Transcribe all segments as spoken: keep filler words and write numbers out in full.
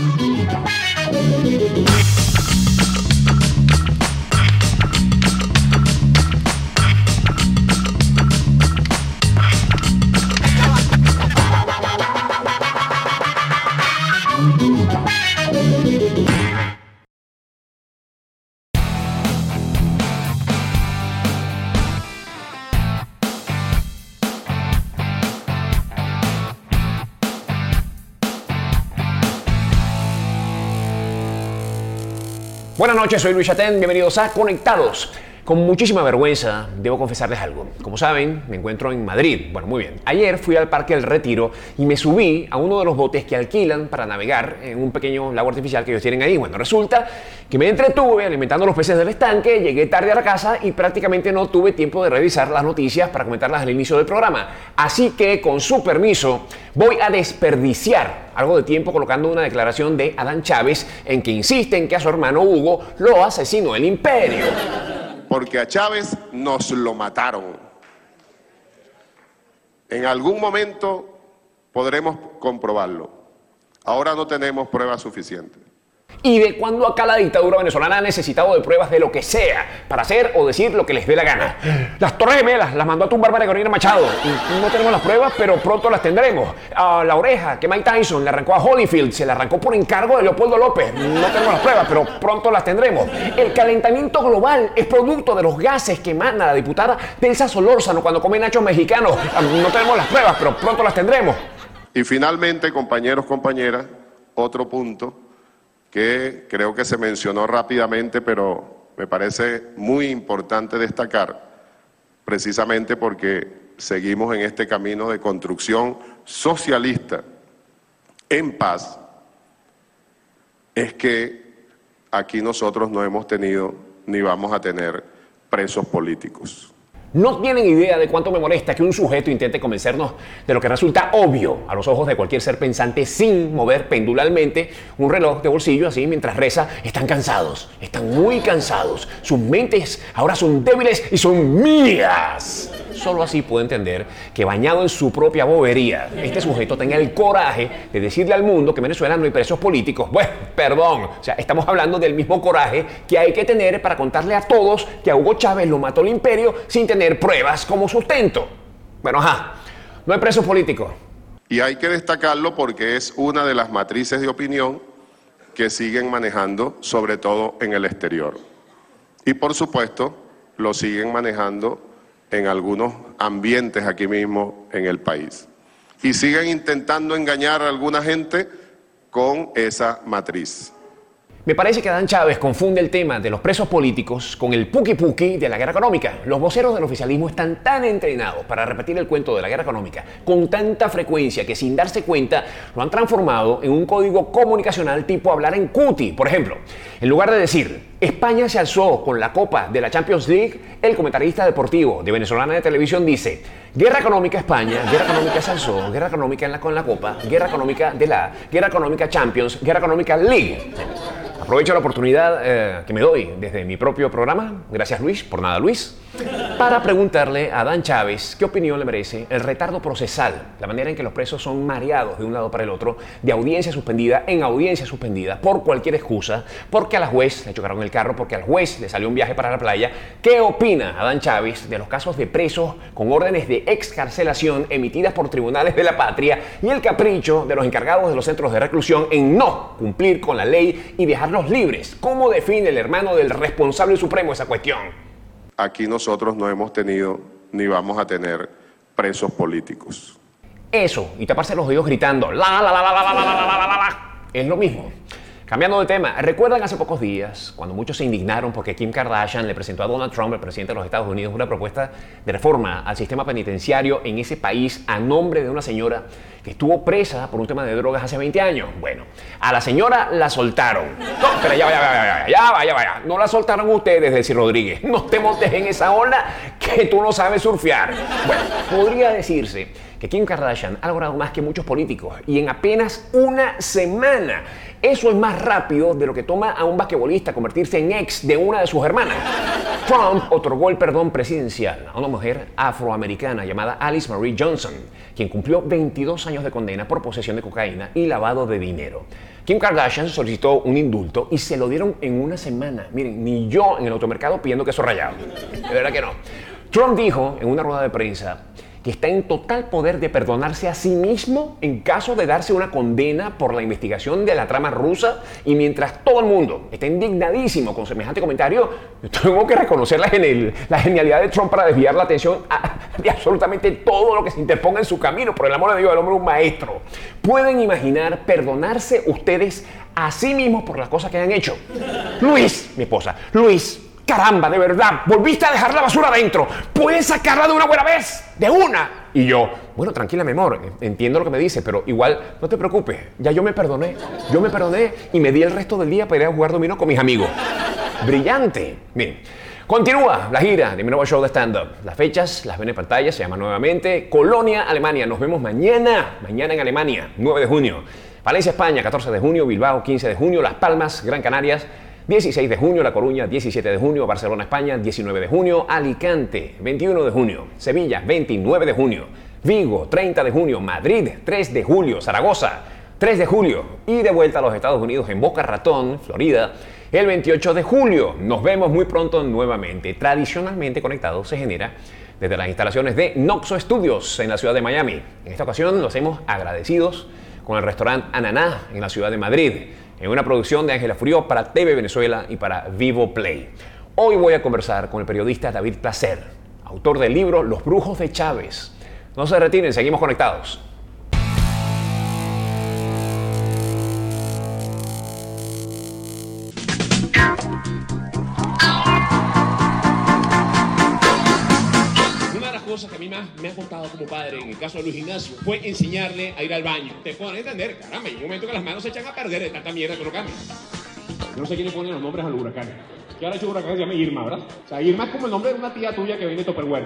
Buenas noches, soy Luis Chatén, bienvenidos a Conectados. Con muchísima vergüenza, debo confesarles algo. Como saben, me encuentro en Madrid. Bueno, muy bien. Ayer fui al Parque del Retiro y me subí a uno de los botes que alquilan para navegar en un pequeño lago artificial que ellos tienen ahí. Bueno, resulta que me entretuve alimentando los peces del estanque, llegué tarde a la casa y prácticamente no tuve tiempo de revisar las noticias para comentarlas al inicio del programa. Así que, con su permiso, voy a desperdiciar algo de tiempo colocando una declaración de Adán Chávez en que insiste en que a su hermano Hugo lo asesinó el imperio. Porque a Chávez nos lo mataron. En algún momento podremos comprobarlo. Ahora no tenemos pruebas suficientes. ¿Y de cuándo acá la dictadura venezolana ha necesitado de pruebas de lo que sea para hacer o decir lo que les dé la gana? Las Torres Gemelas las mandó a tumbar María Corina Machado y no tenemos las pruebas, pero pronto las tendremos. Uh, la oreja que Mike Tyson le arrancó a Holyfield se la arrancó por encargo de Leopoldo López. No tenemos las pruebas, pero pronto las tendremos. El calentamiento global es producto de los gases que emana la diputada Delsa Solórzano cuando come nachos mexicanos. Uh, no tenemos las pruebas, pero pronto las tendremos. Y finalmente, compañeros, compañeras, otro punto que creo que se mencionó rápidamente, pero me parece muy importante destacar, precisamente porque seguimos en este camino de construcción socialista en paz, es que aquí nosotros no hemos tenido ni vamos a tener presos políticos. No tienen idea de cuánto me molesta que un sujeto intente convencernos de lo que resulta obvio a los ojos de cualquier ser pensante sin mover pendularmente un reloj de bolsillo así mientras reza. Están cansados, están muy cansados. Sus mentes ahora son débiles y son mías. Solo así puedo entender que, bañado en su propia bobería, este sujeto tenga el coraje de decirle al mundo que en Venezuela no hay presos políticos. Bueno, perdón, o sea, estamos hablando del mismo coraje que hay que tener para contarle a todos que a Hugo Chávez lo mató el imperio sin tener pruebas como sustento. Bueno, ajá, no hay presos políticos. Y hay que destacarlo porque es una de las matrices de opinión que siguen manejando, sobre todo en el exterior. Y por supuesto, lo siguen manejando en algunos ambientes aquí mismo en el país. Y siguen intentando engañar a alguna gente con esa matriz. Me parece que Adán Chávez confunde el tema de los presos políticos con el puki puki de la guerra económica. Los voceros del oficialismo están tan entrenados para repetir el cuento de la guerra económica con tanta frecuencia que, sin darse cuenta, lo han transformado en un código comunicacional tipo hablar en cuti. Por ejemplo, en lugar de decir España se alzó con la Copa de la Champions League, el comentarista deportivo de Venezolana de Televisión dice: guerra económica España, guerra económica se alzó, guerra económica en la, con la Copa, guerra económica de la, guerra económica Champions, guerra económica League. Aprovecho la oportunidad eh, que me doy desde mi propio programa, gracias Luis, por nada Luis, para preguntarle a Adán Chávez qué opinión le merece el retardo procesal, la manera en que los presos son mareados de un lado para el otro, de audiencia suspendida en audiencia suspendida, por cualquier excusa, porque a la juez le chocaron el carro, porque al juez le salió un viaje para la playa. ¿Qué opina Adán Chávez de los casos de presos con órdenes de excarcelación emitidas por tribunales de la patria y el capricho de los encargados de los centros de reclusión en no cumplir con la ley y dejarlos libres? ¿Cómo define el hermano del responsable supremo esa cuestión? Aquí nosotros no hemos tenido ni vamos a tener presos políticos. Eso, y taparse los oídos gritando la la la la la la la la la la la, es lo mismo. Cambiando de tema, ¿recuerdan hace pocos días cuando muchos se indignaron porque Kim Kardashian le presentó a Donald Trump, el presidente de los Estados Unidos, una propuesta de reforma al sistema penitenciario en ese país a nombre de una señora que estuvo presa por un tema de drogas hace veinte años? Bueno, a la señora la soltaron. No, pero ya vaya, ya vaya, ya vaya, ya vaya. No la soltaron ustedes, Desi Rodríguez. No te montes en esa ola que tú no sabes surfear. Bueno, podría decirse que Kim Kardashian ha logrado más que muchos políticos y en apenas una semana. Eso es más rápido de lo que toma a un basquetbolista convertirse en ex de una de sus hermanas. Trump otorgó el perdón presidencial a una mujer afroamericana llamada Alice Marie Johnson, quien cumplió veintidós años de condena por posesión de cocaína y lavado de dinero. Kim Kardashian solicitó un indulto y se lo dieron en una semana. Miren, ni yo en el automercado pidiendo queso rallado. De verdad que no. Trump dijo en una rueda de prensa que está en total poder de perdonarse a sí mismo en caso de darse una condena por la investigación de la trama rusa, y mientras todo el mundo está indignadísimo con semejante comentario, yo tengo que reconocer la, genial, la genialidad de Trump para desviar la atención a, de absolutamente todo lo que se interponga en su camino. Por el amor de Dios, el hombre es un maestro. ¿Pueden imaginar perdonarse ustedes a sí mismos por las cosas que han hecho? Luis, mi esposa, Luis, caramba, de verdad, volviste a dejar la basura adentro. ¿Puedes sacarla de una buena vez? ¡De una! Y yo, bueno, tranquila, mi amor, entiendo lo que me dice, pero igual, no te preocupes, ya yo me perdoné. Yo me perdoné y me di el resto del día para ir a jugar dominó con mis amigos. Brillante. Bien. Continúa la gira de mi nuevo show de stand-up. Las fechas las ven en pantalla, se llama nuevamente Colonia, Alemania. Nos vemos mañana, mañana en Alemania, nueve de junio. Valencia, España, catorce de junio. Bilbao, quince de junio. Las Palmas, Gran Canarias, dieciséis de junio, La Coruña, diecisiete de junio, Barcelona, España, diecinueve de junio, Alicante, veintiuno de junio, Sevilla, veintinueve de junio, Vigo, treinta de junio, Madrid, tres de julio, Zaragoza, tres de julio, y de vuelta a los Estados Unidos en Boca Ratón, Florida, el veintiocho de julio. Nos vemos muy pronto nuevamente. Tradicionalmente Conectados se genera desde las instalaciones de Noxo Studios en la ciudad de Miami. En esta ocasión lo hacemos agradecidos con el restaurante Ananá en la ciudad de Madrid, en una producción de Ángela Furió para T V Venezuela y para Vivo Play. Hoy voy a conversar con el periodista David Placer, autor del libro Los Brujos de Chávez. No se retiren, seguimos conectados. Cosas que a mí más me ha contado como padre, en el caso de Luis Ignacio, fue enseñarle a ir al baño. Te pueden entender, caramba, hay un momento que las manos se echan a perder de tanta mierda que uno cambia. Yo no sé quién le pone los nombres a los huracanes. Que ahora ha hecho un huracán que se llama Irma, ¿verdad? O sea, Irma es como el nombre de una tía tuya que viene de Tupperware.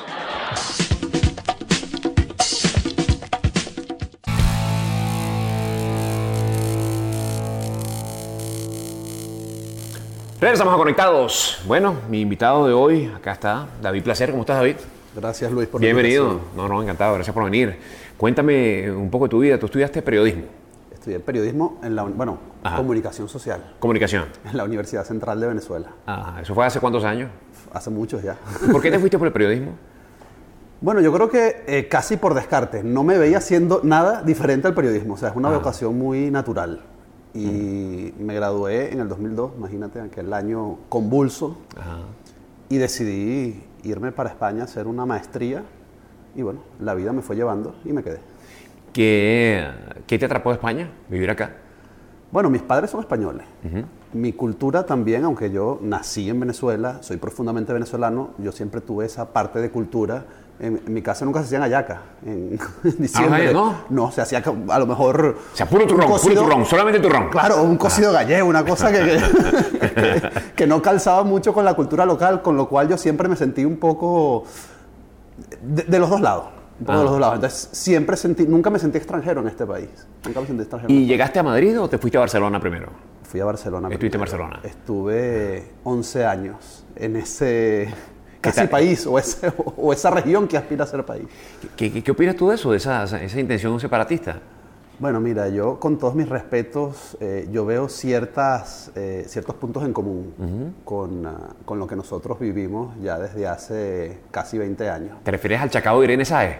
Regresamos a Conectados. Bueno, mi invitado de hoy, acá está, David Placer. ¿Cómo estás, David? Gracias, Luis, por Bienvenido. No, no, encantado. Gracias por venir. Cuéntame un poco de tu vida. Tú estudiaste periodismo. Estudié periodismo en la, bueno, Ajá. comunicación social. Comunicación. En la Universidad Central de Venezuela. Ah, ¿eso fue hace cuántos años? Hace muchos ya. ¿Por qué te fuiste por el periodismo? Bueno, yo creo que eh, casi por descarte. No me veía haciendo nada diferente al periodismo. O sea, es una Ajá. vocación muy natural. Y uh-huh. me gradué en el dos mil dos, imagínate, aquel año convulso. Ajá. Y decidí irme para España a hacer una maestría. Y bueno, la vida me fue llevando y me quedé. ¿Qué, qué te atrapó de España, vivir acá? Bueno, mis padres son españoles. Uh-huh. Mi cultura también, aunque yo nací en Venezuela, soy profundamente venezolano, yo siempre tuve esa parte de cultura. En, en mi casa nunca se hacían hallacas en, en diciembre. Ah, ¿no? No, se hacía a lo mejor... O sea, puro turrón, cocido, puro turrón, solamente turrón. Claro, un cocido ah. gallego, una cosa que, que, que, que no calzaba mucho con la cultura local, con lo cual yo siempre me sentí un poco de, de los dos lados. Un poco ah. de los dos lados. Entonces, siempre sentí, nunca me sentí extranjero en este país. Nunca me sentí extranjero. ¿Y llegaste a Madrid o te fuiste a Barcelona primero? Fui a Barcelona. ¿Estuviste primero. en Barcelona? Estuve once años en ese... casi país o, ese, o esa región que aspira a ser país. ¿Qué, qué, qué opinas tú de eso, de esa, esa intención separatista? Bueno, mira, yo con todos mis respetos, eh, yo veo ciertas, eh, ciertos puntos en común uh-huh. con, uh, con lo que nosotros vivimos ya desde hace casi veinte años. ¿Te refieres al Chacao de Irene Sáez?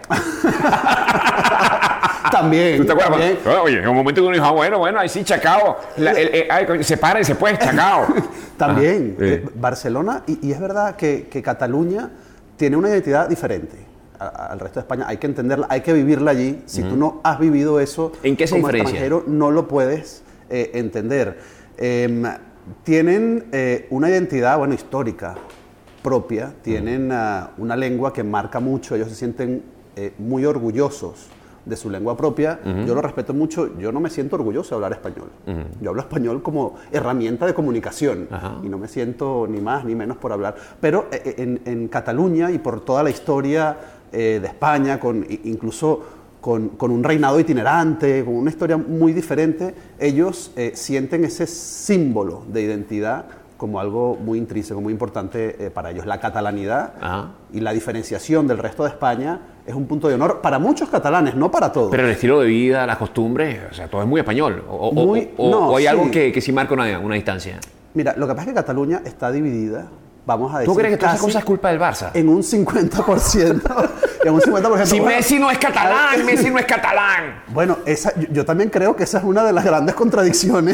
También. ¿Tú te acuerdas? También. Oye, en un momento que uno dijo, ah, bueno, bueno, ahí sí, Chacao. La, el, el, el, sepárense pues, Chacao. También. Ah, sí. eh, Barcelona, y, y es verdad que, que Cataluña tiene una identidad diferente al resto de España. Hay que entenderla, hay que vivirla allí. Si uh-huh. tú no has vivido eso ¿en qué se como diferencia? Extranjero, no lo puedes eh, entender. Eh, tienen eh, una identidad, bueno, histórica propia. Tienen uh, una lengua que marca mucho. Ellos se sienten eh, muy orgullosos de su lengua propia. Uh-huh. Yo lo respeto mucho. Yo no me siento orgulloso de hablar español. Uh-huh. Yo hablo español como herramienta de comunicación. Uh-huh. Y no me siento ni más ni menos por hablar. Pero eh, en, en Cataluña y por toda la historia eh, de España, con, incluso con, con un reinado itinerante, con una historia muy diferente, ellos eh, sienten ese símbolo de identidad como algo muy intrínseco, muy importante eh, para ellos. La catalanidad Ajá. y la diferenciación del resto de España es un punto de honor para muchos catalanes, no para todos. Pero el estilo de vida, las costumbres, o sea, todo es muy español. O, o- Muy- o- no, o hay sí. algo que, que sí marca una, una distancia. Mira, lo que pasa es que Cataluña está dividida, vamos a decir, ¿Tú crees que toda esa casi cosa es culpa del Barça? en un cincuenta por ciento. En un cincuenta por ciento. Si Bueno, Messi no es catalán, Messi no es catalán. Bueno, esa, yo, yo también creo que esa es una de las grandes contradicciones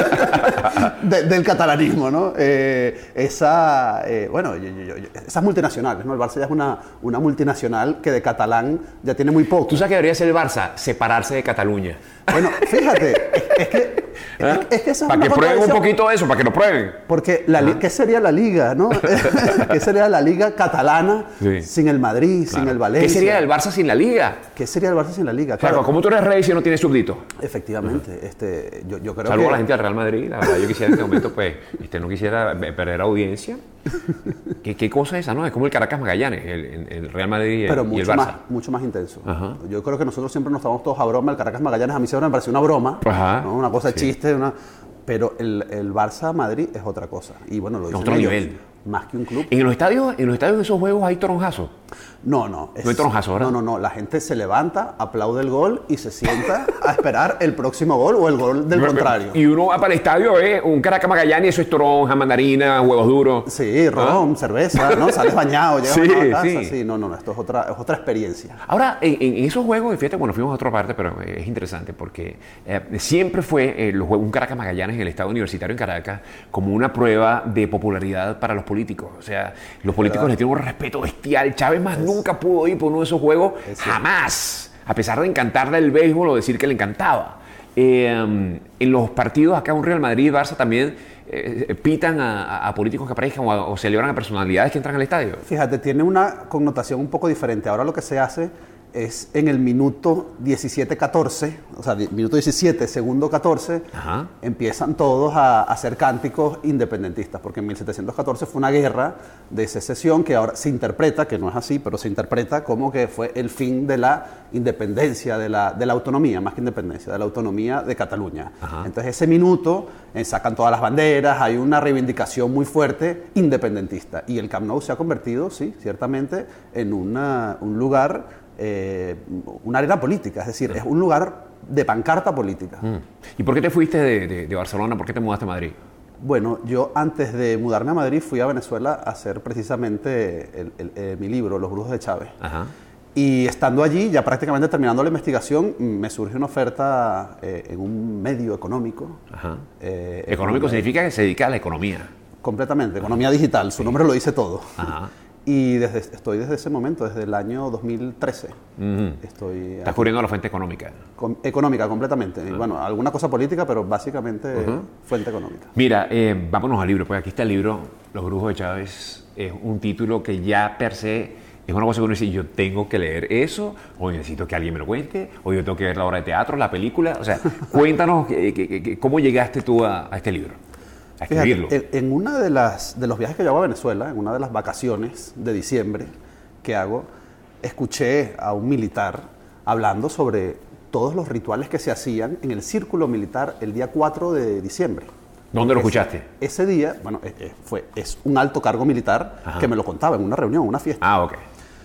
de- del catalanismo, ¿no? Eh, esa, eh, bueno, yo- yo- yo- esas multinacionales, ¿no? El Barça ya es una, una multinacional que de catalán ya tiene muy poco. ¿Tú sabes que debería ser el Barça? Separarse de Cataluña. Bueno, fíjate, es, es que, es, es que esa es Para una que prueben un contradicción, poquito eso, para que lo prueben. porque la, li- ¿qué sería la liga, no? ¿Qué sería la liga catalana Sí. sin el Madrid, sin Claro. el Valencia? ¿Qué sería el Barça sin la Liga? ¿Qué sería el Barça sin la liga? O sea, Claro, ¿cómo tú eres rey si no tienes súbdito? efectivamente, este, yo, yo creo Salvo que... a la gente del Real Madrid, la verdad, yo quisiera en este momento, pues, este, no quisiera eh, perder audiencia. ¿Qué, qué cosa es esa, no? Es como el Caracas Magallanes, el, el- el Real Madrid y el, pero y el mucho Barça. más, mucho más intenso. Ajá. Yo creo que nosotros siempre nos tomamos todos a broma. El Caracas Magallanes a mí siempre me pareció una broma, Ajá. ¿no? Una cosa de Sí. chiste, una... pero el, el Barça Madrid es otra cosa. Y bueno, lo dicen Otro ellos, nivel. más que un club. En los estadios, en los estadios de esos juegos hay toronjazos. No, no. es- No hay tronjazo, ¿verdad? No, no, no. La gente se levanta, aplaude el gol y se sienta a esperar el próximo gol o el gol del contrario. Y uno va para el estadio, ¿eh? Un Caracas Magallanes, eso es toronja, mandarina, huevos duros. Sí, ron, cerveza, ¿no? Sales bañado, llegas Sí, bañado a casa. sí. Sí. no, no, no. Esto es otra, es otra experiencia. Ahora, en, en esos juegos, y fíjate, bueno, fuimos a otra parte, pero eh, es interesante porque eh, siempre fue eh, los juegos- un Caracas Magallanes en el Estado Universitario en Caracas como una prueba de popularidad para los políticos. O sea, los políticos verdad. les tienen un respeto bestial. Chávez más nunca pudo ir por uno de esos juegos, Es cierto. jamás. A pesar de encantarle el béisbol o decir que le encantaba. Eh, en los partidos acá, un Real Madrid y Barça también eh, pitan a, a- a políticos que aparezcan o, a- o celebran a personalidades que entran al estadio. Fíjate, tiene una connotación un poco diferente. Ahora lo que se hace es en el minuto diecisiete catorce, o sea, di- minuto diecisiete, segundo catorce, Ajá. empiezan todos a, a hacer cánticos independentistas, porque en mil setecientos catorce fue una guerra de secesión que ahora se interpreta, que no es así, pero se interpreta como que fue el fin de la independencia, de la, de la autonomía, más que independencia, de la autonomía de Cataluña. Ajá. Entonces ese minuto eh, sacan todas las banderas, hay una reivindicación muy fuerte independentista, y el Camp Nou se ha convertido, sí, ciertamente, en una- un lugar... Eh, una arena política, es decir, es un lugar de pancarta política. Mm. ¿Y por qué te fuiste de, de- de Barcelona? ¿Por qué te mudaste a Madrid? Bueno, yo antes de mudarme a Madrid fui a Venezuela a hacer precisamente el- el- eh, mi libro, Los Brujos de Chávez. Ajá. Y estando allí, ya prácticamente terminando la investigación, me surge una oferta eh, en un medio económico. Ajá. eh, Económico econom- significa que se dedica a la economía. Completamente, economía digital, su nombre lo dice todo. Ajá. Y desde, estoy desde ese momento, desde el año dos mil trece. Ujú. Estoy Estás aquí. cubriendo la fuente económica. Com- económica, completamente. Y bueno, alguna cosa política, pero básicamente fuente económica. Mira, eh, vámonos al libro. Pues aquí está el libro, Los Brujos de Chávez. Es un título que ya per se es una cosa que uno dice, yo tengo que leer eso, o necesito que alguien me lo cuente, o yo tengo que ver la obra de teatro, la película. O sea, cuéntanos eh, que- que- que- cómo llegaste tú a, a este libro, a escribirlo. Fíjate, en, en una de las de los viajes que yo hago a Venezuela, en una de las vacaciones de diciembre que hago, escuché a un militar hablando sobre todos los rituales que se hacían en el círculo militar el día cuatro de diciembre. ¿Dónde lo Ese- escuchaste? Ese día, bueno, eh, eh, fue, es un alto cargo militar Ajá. que me lo contaba en una reunión, una fiesta, Ah, ok.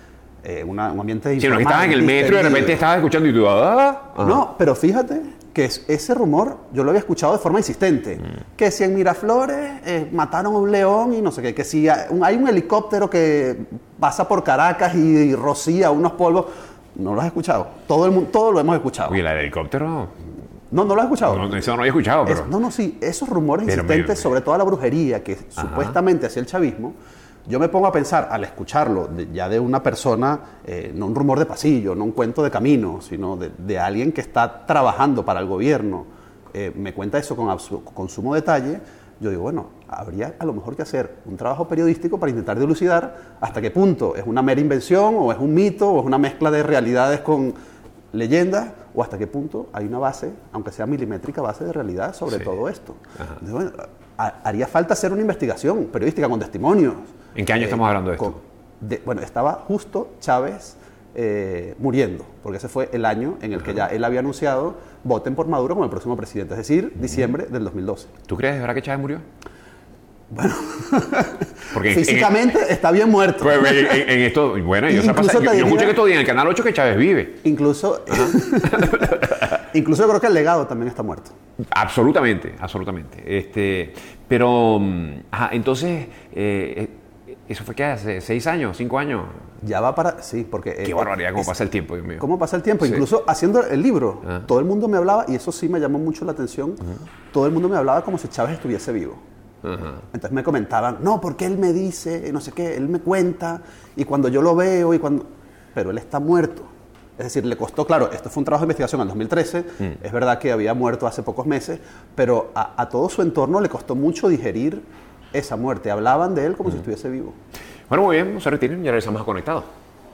eh, una- un ambiente Si no, que informal, estabas en el metro y de distendido. repente estabas escuchando y tú, ah, ajá. No, pero fíjate que es- ese rumor yo lo había escuchado de forma insistente. Mm. Que si en Miraflores eh, mataron a un león y no sé qué, que si hay un, hay un helicóptero que pasa por Caracas y, y rocía unos polvos. No lo has escuchado. Todo, el mundo, todo lo hemos escuchado. Oye, la del helicóptero, No, no lo has escuchado. no, eso no lo había escuchado, pero... Es- no, no, sí, esos rumores Pero insistentes me- sobre toda la brujería que supuestamente hacía el chavismo, yo me pongo a pensar, al escucharlo de- ya de una persona, eh, no un rumor de pasillo, no un cuento de camino, sino de, de alguien que está trabajando para el gobierno, eh, me cuenta eso con, absu- con sumo detalle, yo digo, bueno, habría a lo mejor que hacer un trabajo periodístico para intentar dilucidar hasta qué punto es una mera invención, o es un mito, o es una mezcla de realidades con leyendas, o hasta qué punto hay una base, aunque sea milimétrica, base de realidad sobre Sí. todo esto. Ajá. Entonces, bueno, ha- haría falta hacer una investigación periodística con testimonios. ¿En qué año estamos hablando de esto? con- de- bueno, estaba justo Chávez eh, muriendo, porque ese fue el año en el que ya él había anunciado voten por Maduro como el próximo presidente, es decir, diciembre del dos mil doce. ¿Tú crees de verdad que Chávez murió? Bueno, Porque físicamente en, está bien muerto. Pues, en, en, en esto, bueno, yo, Incluso pasa, yo, diría, yo escuché que todavía en el Canal ocho que Chávez vive. Incluso, incluso yo creo que el legado también está muerto. Absolutamente, absolutamente. Este, pero, ajá, entonces, eh, ¿eso fue qué hace? ¿Seis años? ¿Cinco años? Ya va para... Sí, porque... Qué eh, barbaridad, cómo es, pasa el tiempo, Dios mío. ¿Cómo pasa el tiempo? Sí. Incluso haciendo el libro, Ajá. todo el mundo me hablaba, y eso sí me llamó mucho la atención, Ajá. todo el mundo me hablaba como si Chávez estuviese vivo. Ajá. Entonces me comentaban, no, porque él me dice, no sé qué, él me cuenta, y cuando yo lo veo, y cuando... Pero él está muerto. Es decir, le costó, claro, esto fue un trabajo de investigación en el dos mil trece, mm. es verdad que había muerto hace pocos meses, pero a, a todo su entorno le costó mucho digerir esa muerte. Hablaban de él como mm. si estuviese vivo. Bueno, muy bien, no se retiren, ya regresamos a Conectados.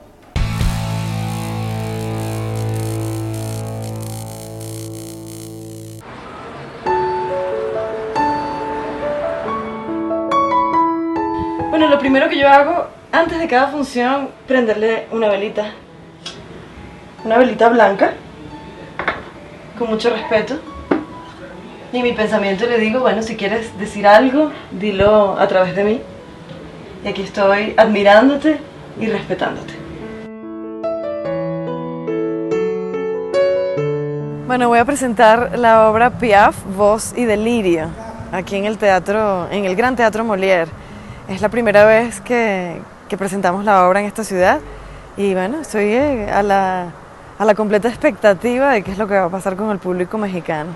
Bueno, lo primero que yo hago antes de cada función, prenderle una velita. Una velita blanca, con mucho respeto. Y en mi pensamiento le digo, bueno, si quieres decir algo, dilo a través de mí. Y aquí estoy admirándote y respetándote. Bueno, voy a presentar la obra Piaf, Voz y Delirio, aquí en el teatro, en el Gran Teatro Molière. Es la primera vez que, que presentamos la obra en esta ciudad y bueno, estoy a la, a la completa expectativa de qué es lo que va a pasar con el público mexicano.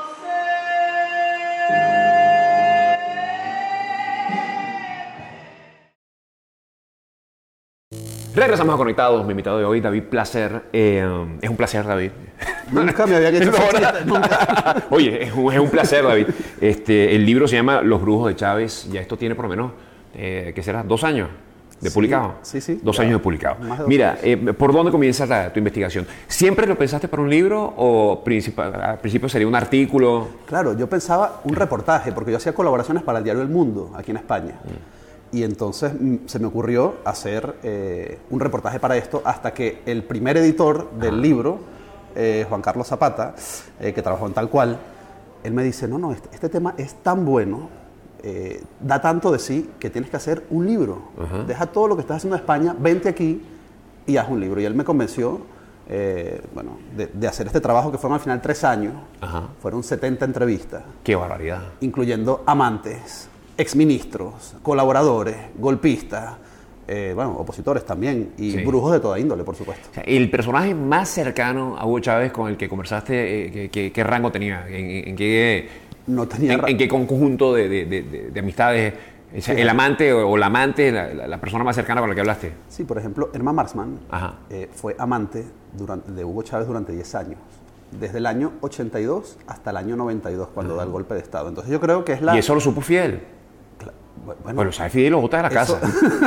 Regresamos a Conectados, mi invitado de hoy, David Placer. Eh, es un placer, David. Nunca me habían hecho no, chiste, nunca. Oye, es un, es un placer, David. Este, el libro se llama Los Brujos de Chávez. Ya esto tiene por lo menos, eh, ¿qué será? ¿Dos años de sí, publicado? Sí, sí. Dos ya, años de publicado. De Mira, eh, ¿por dónde comienza la, tu investigación? ¿Siempre lo pensaste para un libro o principal, al principio sería un artículo? Claro, yo pensaba un reportaje, porque yo hacía colaboraciones para el diario El Mundo, aquí en España. Mm. Y entonces se me ocurrió hacer eh, un reportaje para esto hasta que el primer editor del libro, eh, Juan Carlos Zapata, eh, que trabajó en Tal Cual, él me dice, no, no, este, este tema es tan bueno, eh, da tanto de sí que tienes que hacer un libro. Uh-huh. Deja todo lo que estás haciendo en España, vente aquí y haz un libro. Y él me convenció eh, bueno, de, de hacer este trabajo que fueron al final tres años. Uh-huh. Fueron setenta entrevistas. ¡Qué barbaridad! Incluyendo amantes, exministros, colaboradores, golpistas, eh, bueno, opositores también, y sí. brujos de toda índole, por supuesto. O sea, el personaje más cercano a Hugo Chávez con el que conversaste, eh, ¿qué, qué, qué rango tenía? ¿En, en, qué, no tenía en, en qué conjunto de, de, de, de amistades? O sea, sí, ¿el amante o, o la amante, la, la persona más cercana con la que hablaste? Sí, por ejemplo, Irma Marxman eh, fue amante durante, de Hugo Chávez durante diez años. Desde el año ochenta y dos hasta el año noventa y dos, cuando uh-huh. da el golpe de Estado. Entonces yo creo que es la... ¿Y eso lo supo Fidel? Bueno, bueno, sabe Fidel, lo bota de la eso...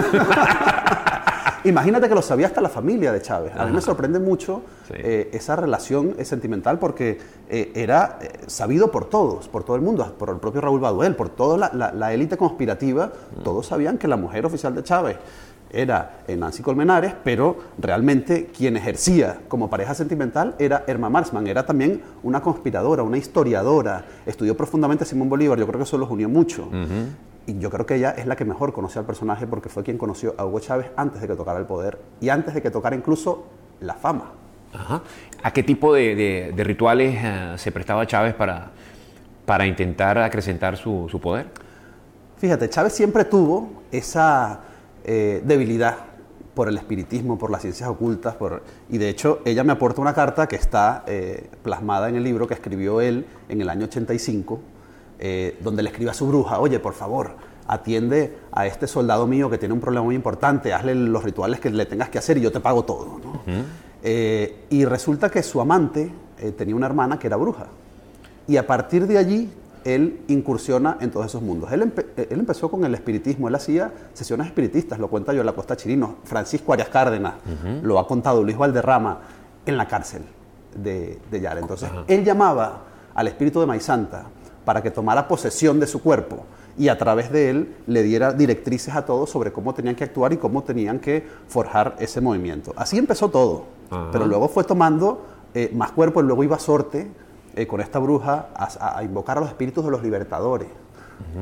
casa. Imagínate que lo sabía hasta la familia de Chávez. A Ajá. mí me sorprende mucho sí. eh, esa relación eh, sentimental porque eh, era eh, sabido por todos, por todo el mundo, por el propio Raúl Baduel, por toda la, la, la élite conspirativa. Uh-huh. Todos sabían que la mujer oficial de Chávez era Nancy Colmenares, pero realmente quien ejercía como pareja sentimental era Irma Marxman. Era también una conspiradora, una historiadora. Estudió profundamente a Simón Bolívar, yo creo que eso los unió mucho. Uh-huh. Y yo creo que ella es la que mejor conoció al personaje porque fue quien conoció a Hugo Chávez antes de que tocara el poder y antes de que tocara incluso la fama. Ajá. ¿A qué tipo de, de, de rituales uh, se prestaba Chávez para, para intentar acrecentar su, su poder? Fíjate, Chávez siempre tuvo esa eh, debilidad por el espiritismo, por las ciencias ocultas, por, y de hecho ella me aporta una carta que está eh, plasmada en el libro que escribió él en el año ochenta y cinco, Eh, donde le escribe a su bruja, oye, por favor, atiende a este soldado mío que tiene un problema muy importante, hazle los rituales que le tengas que hacer y yo te pago todo, ¿no? Uh-huh. eh, y resulta que su amante eh, tenía una hermana que era bruja. Y a partir de allí, él incursiona en todos esos mundos. Él, empe- él empezó con el espiritismo, él hacía sesiones espiritistas, lo cuenta Yola Costa Chirino, Francisco Arias Cárdenas, uh-huh. lo ha contado Luis Valderrama en la cárcel de, de Yara. Entonces, uh-huh. él llamaba al espíritu de Maisanta para que tomara posesión de su cuerpo y a través de él le diera directrices a todos sobre cómo tenían que actuar y cómo tenían que forjar ese movimiento. Así empezó todo, Ajá. pero luego fue tomando eh, más cuerpo y luego iba Sorte eh, con esta bruja a, a invocar a los espíritus de los libertadores. Uh-huh.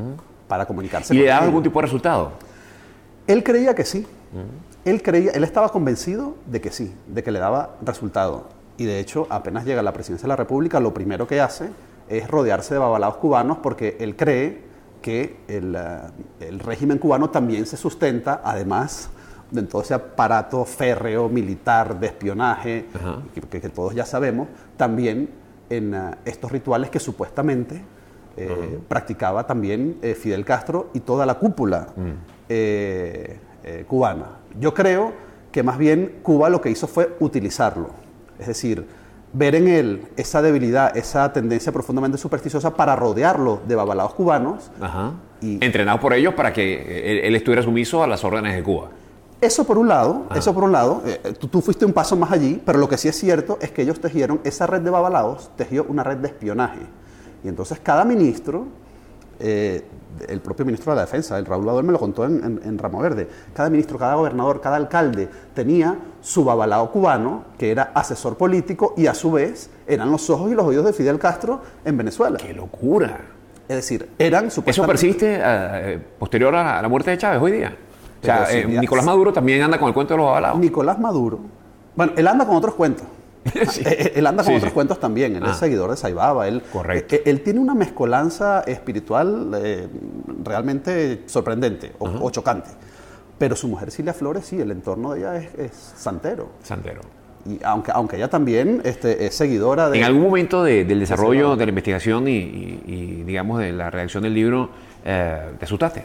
para comunicarse ¿Y con le daba ellos. algún tipo de resultado? Él creía que sí. Él creía, él estaba convencido de que sí, de que le daba resultado. Y de hecho, apenas llega a la presidencia de la República, lo primero que hace es rodearse de babalaos cubanos porque él cree que el, uh, el régimen cubano también se sustenta, además de todo ese aparato férreo, militar, de espionaje, que, que, que todos ya sabemos, también en uh, estos rituales que supuestamente eh, uh-huh. practicaba también eh, Fidel Castro y toda la cúpula uh-huh. eh, eh, cubana. Yo creo que más bien Cuba lo que hizo fue utilizarlo, es decir, ver en él esa debilidad, esa tendencia profundamente supersticiosa para rodearlo de babalaos cubanos. Ajá. Y entrenados por ellos para que él, él estuviera sumiso a las órdenes de Cuba. Eso por un lado, Ajá. eso por un lado, eh, tú, tú fuiste un paso más allí, pero lo que sí es cierto es que ellos tejieron, esa red de babalaos tejió una red de espionaje. Y entonces cada ministro, eh, el propio ministro de la Defensa, el Raúl Bador me lo contó en, en, en Ramo Verde, cada ministro, cada gobernador, cada alcalde tenía su babalao cubano, que era asesor político y a su vez eran los ojos y los oídos de Fidel Castro en Venezuela. ¡Qué locura! Es decir, eran supuestamente... ¿Eso persiste eh, posterior a la, a la muerte de Chávez hoy día? O sea, eh, Nicolás Maduro también anda con el cuento de los babalaos. Nicolás Maduro, bueno, él anda con otros cuentos. Sí. Él anda con sí, otros sí. cuentos también, él ah. es seguidor de Saibaba, él, Correcto. Él, él tiene una mezcolanza espiritual eh, realmente sorprendente o, o chocante, pero su mujer Cilia Flores, sí, el entorno de ella es, es santero. Santero. Y aunque, aunque ella también este, es seguidora de... En algún momento de, del desarrollo de, de la investigación y, y, y, digamos, de la redacción del libro, eh, ¿te asustaste?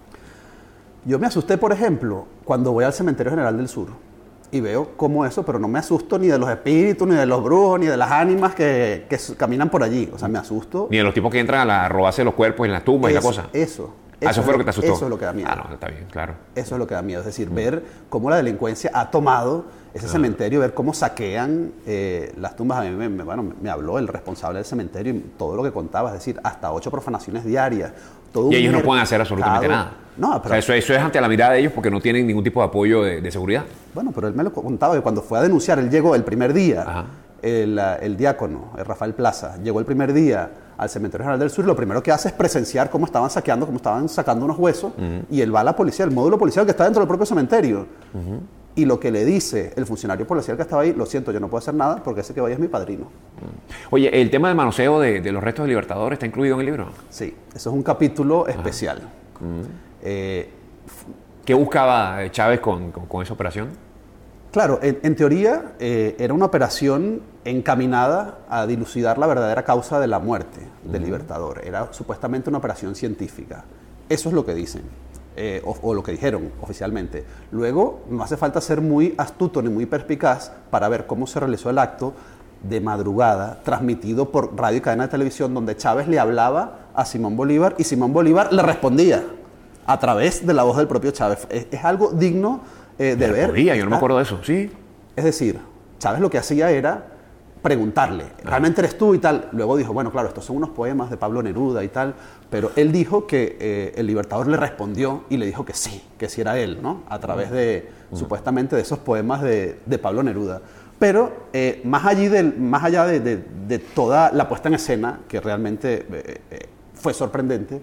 Yo me asusté, por ejemplo, cuando voy al Cementerio General del Sur y veo cómo eso, pero no me asusto ni de los espíritus, ni de los brujos, ni de las ánimas que, que caminan por allí. O sea, me asusto... Ni de los tipos que entran a, la, a robarse los cuerpos en las tumbas eso, y la cosa. Eso. Ah, eso fue lo que te asustó. Eso es lo que da miedo. Ah, no, está bien, claro. Eso es lo que da miedo. Es decir, mm. ver cómo la delincuencia ha tomado ese ah. cementerio, ver cómo saquean eh, las tumbas. A mí me, me, bueno, me habló el responsable del cementerio y todo lo que contaba, es decir, hasta ocho profanaciones diarias. Todo y ellos no pueden hacer absolutamente nada. No, pero, o sea, eso, eso es ante la mirada de ellos porque no tienen ningún tipo de apoyo de, de seguridad. Bueno, pero él me lo contaba que cuando fue a denunciar, él llegó el primer día, el, el diácono, el Rafael Plaza, llegó el primer día al Cementerio General del Sur, lo primero que hace es presenciar cómo estaban saqueando, cómo estaban sacando unos huesos, uh-huh. y él va a la policía, el módulo policial que está dentro del propio cementerio. Uh-huh. Y lo que le dice el funcionario policial que estaba ahí, lo siento, yo no puedo hacer nada porque ese que vaya es mi padrino. Uh-huh. Oye, ¿el tema del manoseo de, de los restos del Libertador está incluido en el libro? Sí, eso es un capítulo especial. Uh-huh. Eh, ¿Qué buscaba Chávez con, con, con esa operación? Claro, en, en teoría eh, era una operación encaminada a dilucidar la verdadera causa de la muerte uh-huh. del Libertador. Era supuestamente una operación científica. Eso es lo que dicen, eh, o, o lo que dijeron oficialmente. Luego, no hace falta ser muy astuto ni muy perspicaz para ver cómo se realizó el acto de madrugada, transmitido por radio y cadena de televisión, donde Chávez le hablaba a Simón Bolívar y Simón Bolívar le respondía a través de la voz del propio Chávez. Es, es algo digno eh, de ver. Podía, yo no me acuerdo de eso, sí. Es decir, Chávez lo que hacía era preguntarle, ¿realmente eres tú y tal? Luego dijo, bueno, claro, estos son unos poemas de Pablo Neruda y tal, pero él dijo que eh, el Libertador le respondió y le dijo que sí, que sí era él, ¿no? A través de, uh-huh. supuestamente, de esos poemas de, de Pablo Neruda. Pero eh, más, allí del, más allá de, de, de toda la puesta en escena, que realmente eh, eh, fue sorprendente,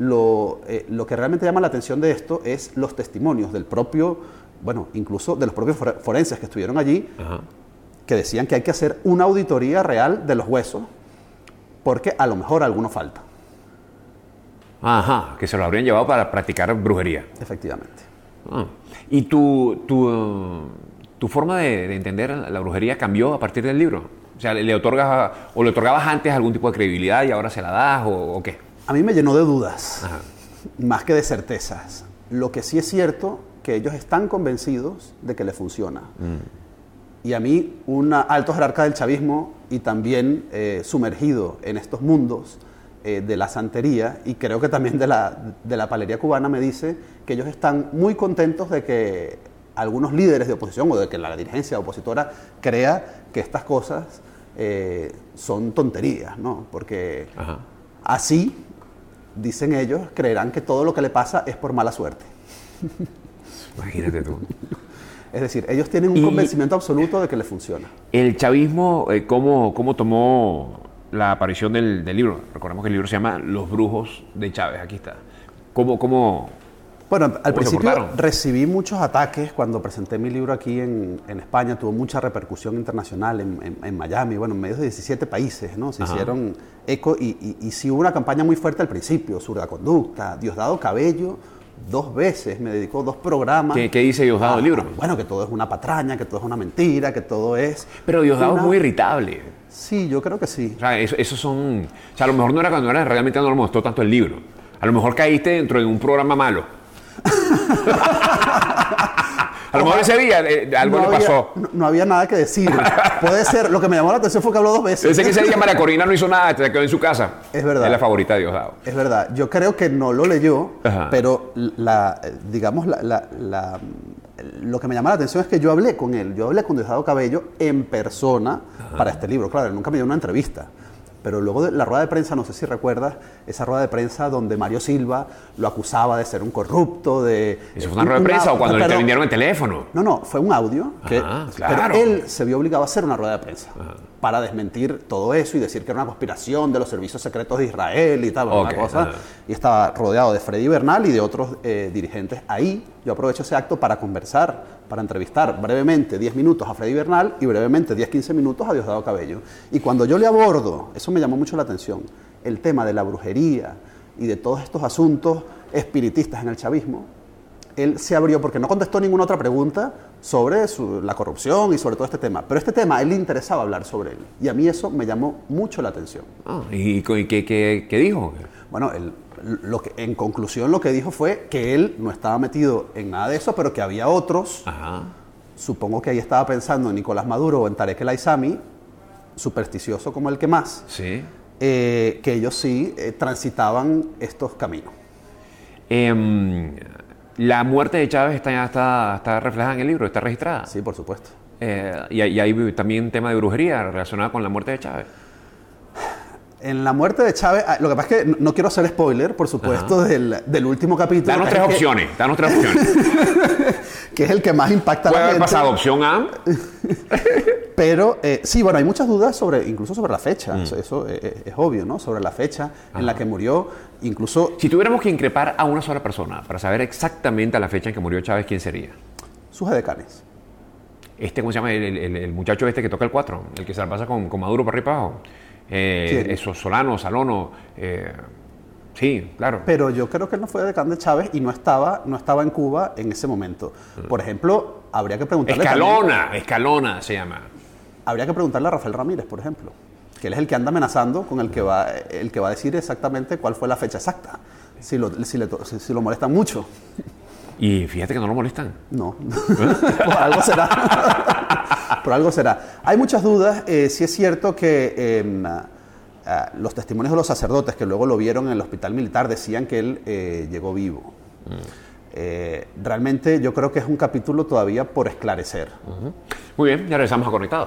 lo, eh, lo que realmente llama la atención de esto es los testimonios del propio, bueno, incluso de los propios forenses que estuvieron allí, uh-huh. que decían que hay que hacer una auditoría real de los huesos, porque a lo mejor alguno falta. Ajá, que se lo habrían llevado para practicar brujería. Efectivamente. Ah. ¿Y tu, tu, tu forma de, de entender la brujería cambió a partir del libro? O sea, ¿le otorgas o le otorgabas antes algún tipo de credibilidad y ahora se la das o, o qué? A mí me llenó de dudas, Ajá. más que de certezas. Lo que sí es cierto, que ellos están convencidos de que le funciona. Mm. Y a mí, un alto jerarca del chavismo y también eh, sumergido en estos mundos eh, de la santería, y creo que también de la, de la palería cubana, me dice que ellos están muy contentos de que algunos líderes de oposición o de que la dirigencia opositora crea que estas cosas eh, son tonterías, ¿no? Porque Ajá. así, dicen ellos, creerán que todo lo que le pasa es por mala suerte. Imagínate tú. Es decir, ellos tienen un y convencimiento absoluto de que les funciona. El chavismo, eh, ¿cómo, ¿cómo tomó la aparición del, del libro? Recordemos que el libro se llama Los brujos de Chávez, aquí está. ¿Cómo, cómo, Bueno, al ¿Cómo lo principio soportaron? recibí muchos ataques cuando presenté mi libro aquí en, en España. Tuvo mucha repercusión internacional en, en, en Miami, bueno, en medios de diecisiete países, ¿no? Se Ajá. hicieron eco y, y, y sí hubo una campaña muy fuerte al principio. Zurda Conducta, Diosdado Cabello, dos veces me dedicó dos programas. ¿Qué, qué dice Diosdado del libro? Bueno, que todo es una patraña, que todo es una mentira, que todo es... Pero Diosdado una- es muy irritable. Sí, yo creo que sí. O sea, eso, esos son... O sea, a lo mejor no era cuando era, realmente no lo mostró tanto el libro. A lo mejor caíste dentro de un programa malo. A lo mejor ese día eh, algo no le había, pasó. No, no había nada que decir. Puede ser. Lo que me llamó la atención fue que habló dos veces. Ese que ese día María Corina no hizo nada, se quedó en su casa. Es verdad. Es la favorita de Diosdado. Es verdad, yo creo que no lo leyó, Ajá. pero la, eh, digamos, la, la- la- lo que me llama la atención es que yo hablé con él, yo hablé con Diosdado Cabello en persona para este libro. Claro, él nunca me dio una entrevista, pero luego de la rueda de prensa, no sé si recuerdas, esa rueda de prensa donde Mario Silva lo acusaba de ser un corrupto, de... ¿Eso fue una rueda de prensa o cuando le intervinieron el teléfono? No, no, fue un audio, que, Ajá, claro. pero él se vio obligado a hacer una rueda de prensa para desmentir todo eso y decir que era una conspiración de los servicios secretos de Israel y tal, Ok, una cosa. ajá. Y estaba rodeado de Freddy Bernal y de otros eh, dirigentes. Ahí yo aprovecho ese acto para conversar, para entrevistar brevemente diez minutos a Freddy Bernal y brevemente diez a quince minutos a Diosdado Cabello. Y cuando yo le abordo, eso me llamó mucho la atención, el tema de la brujería y de todos estos asuntos espiritistas en el chavismo, él se abrió porque no contestó ninguna otra pregunta sobre su- la corrupción y sobre todo este tema. Pero este tema, a él le interesaba hablar sobre él. Y a mí eso me llamó mucho la atención. Ah, ¿y, y qué, qué- qué dijo? Bueno, él, lo que, en conclusión lo que dijo fue que él no estaba metido en nada de eso, pero que había otros. Ajá. Supongo que ahí estaba pensando en Nicolás Maduro o en Tarek El Aissami, supersticioso como el que más, Sí. eh, que ellos sí eh, transitaban estos caminos. Em, la muerte de Chávez está, está, está reflejada en el libro, está registrada. Sí, por supuesto. Eh, y, hay- y hay también un tema de brujería relacionado con la muerte de Chávez. En la muerte de Chávez, ah, lo que pasa es que no, no quiero hacer spoiler, por supuesto, del, del último capítulo. Danos que tres es el que- opciones, danos tres opciones. Que es el que más impacta a Puede la haber gente. pasado opción A. Pero eh, sí, bueno, hay muchas dudas sobre, incluso sobre la fecha. Eso, eso, eh, es obvio, ¿no? Sobre la fecha en la que murió, incluso Si tuviéramos que increpar a una sola persona para saber exactamente a la fecha en que murió Chávez, ¿quién sería? sus edecanes. Este, ¿cómo se llama? El, el- el muchacho este que toca el cuatro, el que se la pasa con, con Maduro para arriba y para abajo. Eh, ¿Quién? eso, Solano, Salono. eh, sí, claro. Pero yo creo que él no fue edecán de Chávez y no estaba, no estaba en Cuba en ese momento. Por ejemplo, habría que preguntarle también- Escalona, Escalona se llama. habría que preguntarle a Rafael Ramírez, por ejemplo, que él es el que anda amenazando con el que va, el que va a decir exactamente cuál fue la fecha exacta, si lo, si le to- si- si lo molestan mucho. Y fíjate que no lo molestan. No, por algo será. Por algo será. Hay muchas dudas. Eh, sí es cierto que eh, ah, los testimonios de los sacerdotes que luego lo vieron en el hospital militar decían que él eh, llegó vivo. Eh, realmente yo creo que es un capítulo todavía por esclarecer. Muy bien, ya regresamos a Conectados.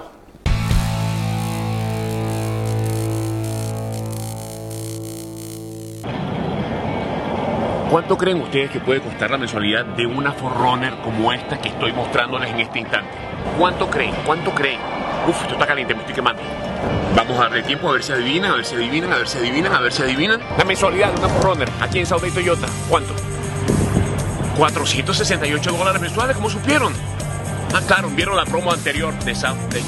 ¿Cuánto creen ustedes que puede costar la mensualidad de una Forerunner como esta que estoy mostrándoles en este instante? ¿Cuánto creen? ¿Cuánto creen? Uf, esto está caliente, me estoy quemando. Vamos a darle tiempo a ver si adivinan, a ver si adivinan, a ver si adivinan, a ver si adivinan. La mensualidad de una Forerunner aquí en Saudi Toyota, ¿cuánto? cuatrocientos sesenta y ocho dólares mensuales, ¿cómo supieron? Ah, claro, vieron la promo anterior de Saudi.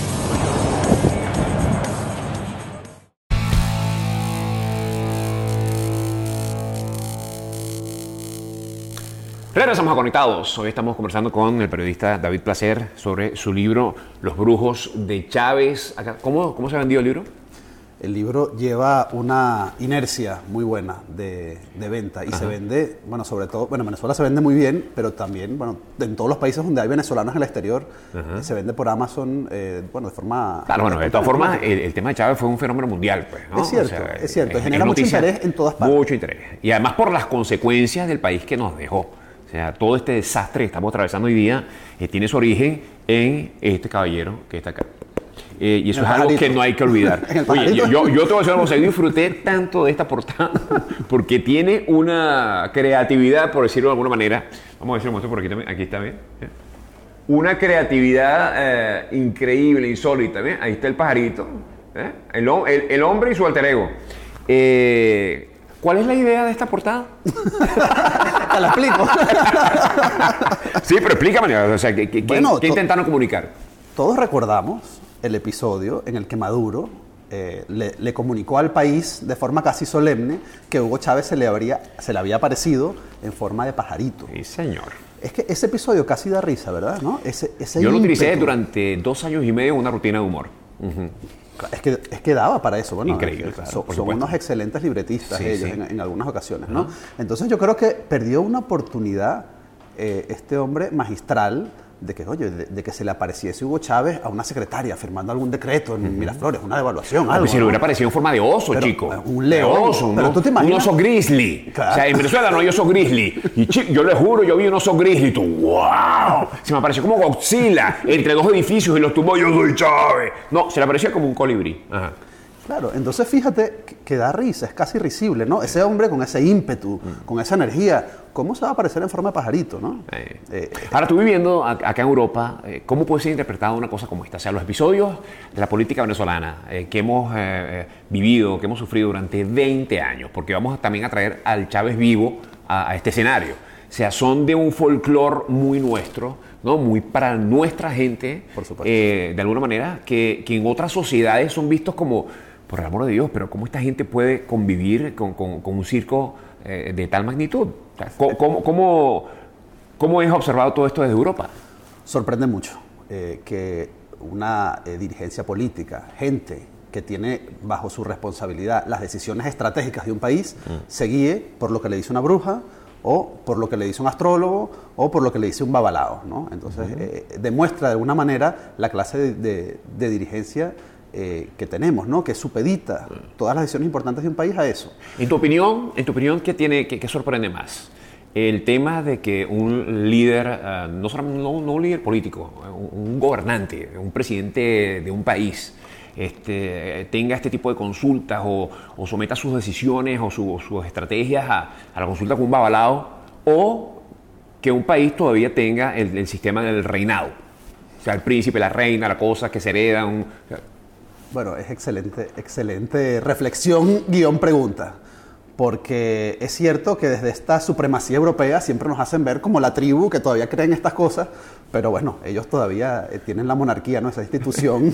Regresamos a Conectados. Hoy estamos conversando con el periodista David Placer sobre su libro Los Brujos de Chávez. Acá, ¿Cómo, cómo se ha vendido el libro? El libro lleva una inercia muy buena de, de venta y se vende, bueno, sobre todo, bueno, en Venezuela se vende muy bien, pero también, bueno, en todos los países donde hay venezolanos en el exterior, eh, se vende por Amazon, eh, bueno, de forma... Claro, bueno, de todas formas, el, el tema de Chávez fue un fenómeno mundial, pues, ¿no? Es cierto, es cierto, genera mucho noticia, interés en todas partes. Mucho interés. Y además por las consecuencias del país que nos dejó. O sea, todo este desastre que estamos atravesando hoy día eh, tiene su origen en este caballero que está acá. Eh, y eso En es el algo pajarito. que no hay que olvidar. En el Oye, pajarito. yo, yo, yo te voy a decir una cosa, yo disfruté tanto de esta portada porque tiene una creatividad, por decirlo de alguna manera. Vamos a decirlo, muestro por aquí también. Aquí está bien. ¿eh? Una creatividad eh, increíble, insólita. ¿eh? Ahí está el pajarito. ¿eh? El, hom- el- el hombre y su alter ego. Eh, ¿Cuál es la idea de esta portada? Te la explico. Sí, pero explícame, o sea, ¿qué, qué, Bueno, ¿qué intentaron comunicar? Todos recordamos el episodio en el que Maduro eh, le, le comunicó al país de forma casi solemne que Hugo Chávez se le, habría, se le había aparecido en forma de pajarito. Sí, señor. Es que ese episodio casi da risa, ¿verdad? ¿No? Ese, ese Yo lo ímpetu. utilicé durante dos años y medio en una rutina de humor. Uh-huh. Es que, es que daba para eso, bueno. Increíble, es, claro, son, por son supuesto. unos excelentes libretistas Sí, ellos sí. En, en algunas ocasiones, ¿no? Uh-huh. Entonces yo creo que perdió una oportunidad eh, este hombre magistral de que, oye, de, de que se le apareciese Hugo Chávez a una secretaria firmando algún decreto en uh-huh. Miraflores, una devaluación, algo. Pues si ¿no? le hubiera parecido en forma de oso, Pero, chico. un león. De oso, Pero ¿no? tú te imaginas. Un oso grizzly. Claro. O sea, en Venezuela no hay oso grizzly. Y chi, yo le juro, yo vi un oso grizzly. Tú, ¡wow! Se me apareció como Godzilla entre dos edificios y los tumbó. Yo soy Chávez. No, se le aparecía como un colibrí. Ajá. Claro, entonces fíjate que, que da risa, es casi risible, ¿no? Ese hombre con ese ímpetu, mm. con esa energía, ¿cómo se va a aparecer en forma de pajarito, no? Eh. Eh, Ahora, tú viviendo acá en Europa, eh, ¿cómo puede ser interpretada una cosa como esta? O sea, los episodios de la política venezolana eh, que hemos eh, vivido, que hemos sufrido durante veinte años, porque vamos también a traer al Chávez vivo a, a este escenario. O sea, son de un folclore muy nuestro, ¿no? Muy para nuestra gente, por supuesto. Eh, de alguna manera, que, que en otras sociedades son vistos como, por el amor de Dios, pero ¿cómo esta gente puede convivir con, con, con un circo eh, de tal magnitud? O sea, ¿cómo, cómo, cómo, ¿Cómo es observado todo esto desde Europa? Sorprende mucho eh, que una eh, dirigencia política, gente que tiene bajo su responsabilidad las decisiones estratégicas de un país, mm. se guíe por lo que le dice una bruja, o por lo que le dice un astrólogo, o por lo que le dice un babalao, ¿no? Entonces, uh-huh. eh, demuestra de alguna manera la clase de, de, de dirigencia eh, que tenemos, ¿no? Que supedita uh-huh. todas las decisiones importantes de un país a eso. En tu opinión, en tu opinión ¿qué, tiene, qué, qué sorprende más? El tema de que un líder, uh, no, solamente, no, no un líder político, un, un gobernante, un presidente de un país, Este, tenga este tipo de consultas o, o someta sus decisiones o su, sus estrategias a, a la consulta con un babalao, o que un país todavía tenga el, el sistema del reinado, o sea, el príncipe, la reina, la cosa que se hereda. Un... Bueno, es excelente, excelente reflexión, guión pregunta, porque es cierto que desde esta supremacía europea siempre nos hacen ver como la tribu que todavía cree en estas cosas, pero bueno, ellos todavía eh, tienen la monarquía, ¿no? Esa institución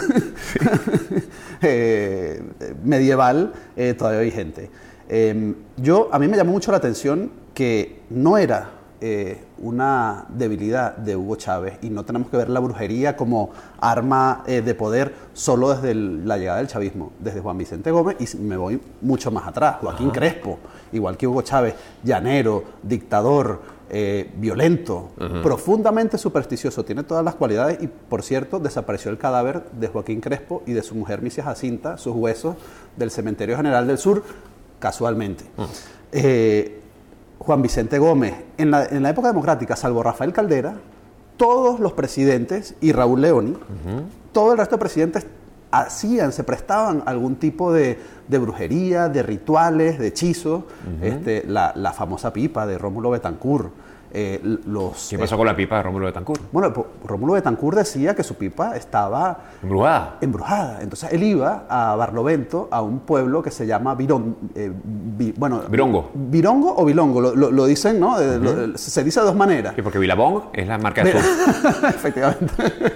eh, medieval eh, todavía vigente. Eh, yo, a mí me llamó mucho la atención que no era eh, una debilidad de Hugo Chávez, y no tenemos que ver la brujería como arma eh, de poder solo desde el, la llegada del chavismo, desde Juan Vicente Gómez, y me voy mucho más atrás, Joaquín Ajá. Crespo, igual que Hugo Chávez, llanero, dictador, Eh, violento, uh-huh. profundamente supersticioso, tiene todas las cualidades, y por cierto desapareció el cadáver de Joaquín Crespo y de su mujer Misia Jacinta, sus huesos, del Cementerio General del Sur, casualmente. Uh-huh. eh, Juan Vicente Gómez, en la, en la época democrática, salvo Rafael Caldera, todos los presidentes, y Raúl Leoni, uh-huh. todo el resto de presidentes hacían, se prestaban algún tipo de, de brujería, de rituales, de hechizos. Uh-huh. este, la, la famosa pipa de Rómulo Betancourt. Eh, los, ¿Qué pasó eh, con la pipa de Rómulo Betancourt? Bueno, Rómulo Betancourt decía que su pipa estaba embrujada. embrujada. Entonces él iba a Barlovento, a un pueblo que se llama Virón, eh, vi, bueno, Virongo. Virongo o Bilongo, lo, lo, lo dicen, ¿no? Uh-huh. lo, se dice de dos maneras. Sí, porque Vilabong es la marca de sur. Efectivamente.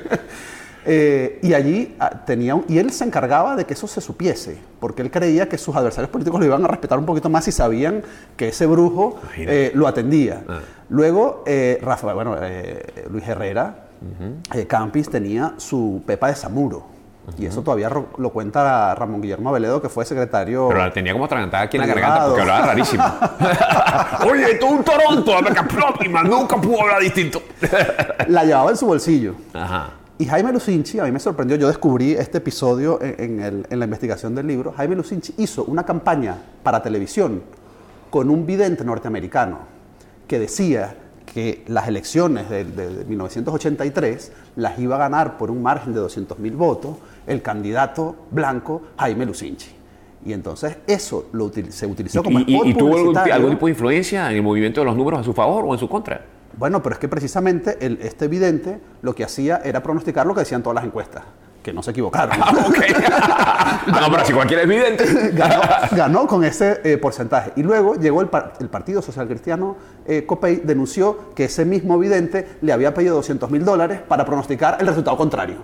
Eh, y allí ah, tenía un, y él se encargaba de que eso se supiese, porque él creía que sus adversarios políticos lo iban a respetar un poquito más si sabían que ese brujo eh, lo atendía. Ah. Luego, eh, Rafa, bueno, eh, Luis Herrera, uh-huh. eh, Campis tenía su pepa de Samuro. Uh-huh. Y eso todavía ro- lo cuenta Ramón Guillermo Aveledo, que fue secretario. Pero la tenía como atragantada aquí en la garganta porque hablaba rarísimo. Oye, tú un Toronto, próxima, nunca pudo hablar distinto. La llevaba en su bolsillo. Ajá. Y Jaime Lucinchi, a mí me sorprendió, yo descubrí este episodio en, en, el, en la investigación del libro. Jaime Lucinchi hizo una campaña para televisión con un vidente norteamericano que decía que las elecciones de, de, de mil novecientos ochenta y tres las iba a ganar por un margen de doscientos mil votos el candidato blanco Jaime Lucinchi. Y entonces eso lo util- se utilizó como ¿Y, spot y, y tuvo algún, publicitario. algún tipo de influencia en el movimiento de los números a su favor o en su contra? Bueno, pero es que precisamente el, este vidente lo que hacía era pronosticar lo que decían todas las encuestas, que no se equivocaron. Ah, ok. No, pero si cualquiera es vidente. ganó, ganó con ese eh, porcentaje. Y luego llegó el, par el Partido Social Cristiano, eh, Copey denunció que ese mismo vidente le había pedido doscientos mil dólares para pronosticar el resultado contrario.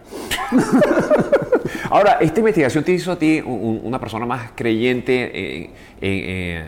Ahora, ¿esta investigación te hizo a ti un, una persona más creyente en, en, en,